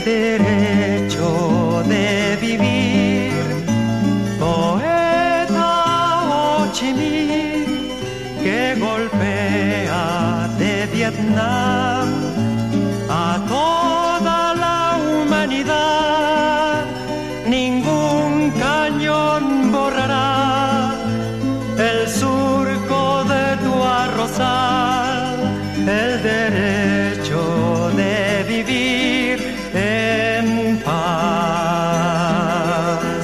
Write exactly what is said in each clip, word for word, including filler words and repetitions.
derecho de vivir. Poeta Ho Chi Minh, que golpea de Vietnam a toda la humanidad. Ningún cañón borrará el surco de tu arrozal, el derecho de vivir en paz.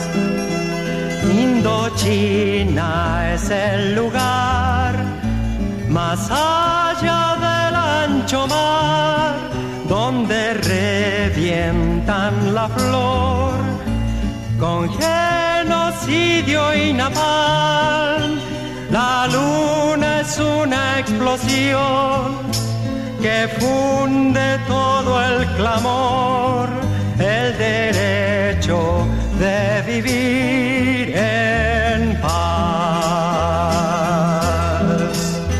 Indochina es el lugar más allá del ancho mar, donde revientan la flor con genocidio y napalm. La luna es una explosión que funde todo el clamor, el derecho de vivir en paz.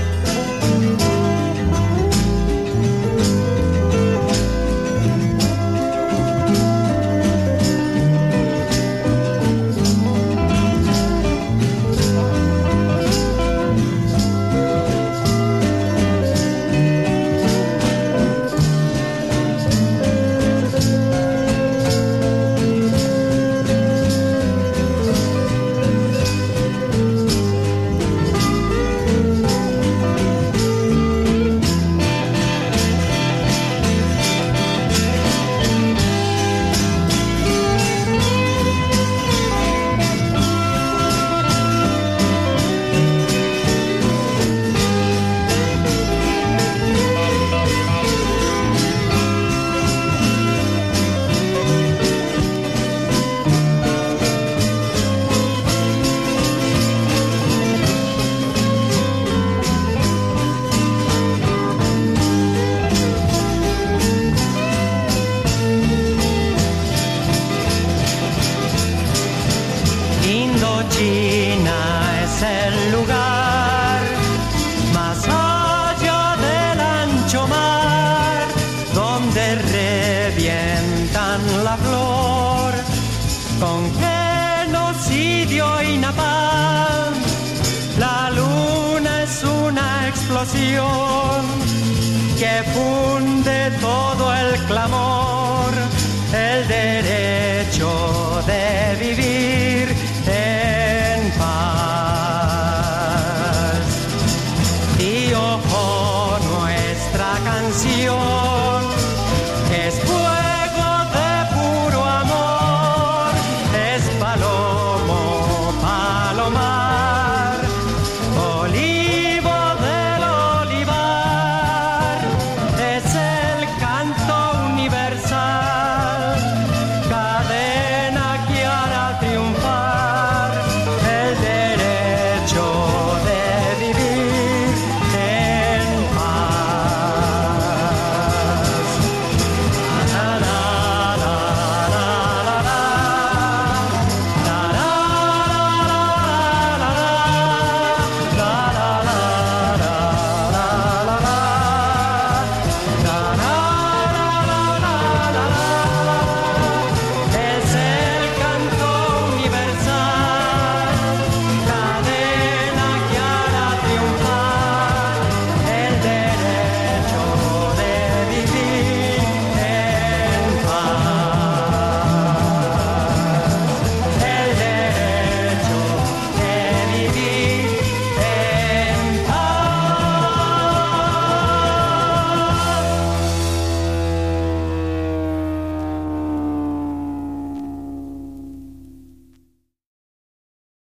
Indochina es el lugar más allá del ancho mar, donde revientan la flor con genocidio y napalm. La luna es una explosión que funde todo el clamor, el derecho de vivir en paz. Y ojo, nuestra canción es fuego de puro amor, es palomo, paloma.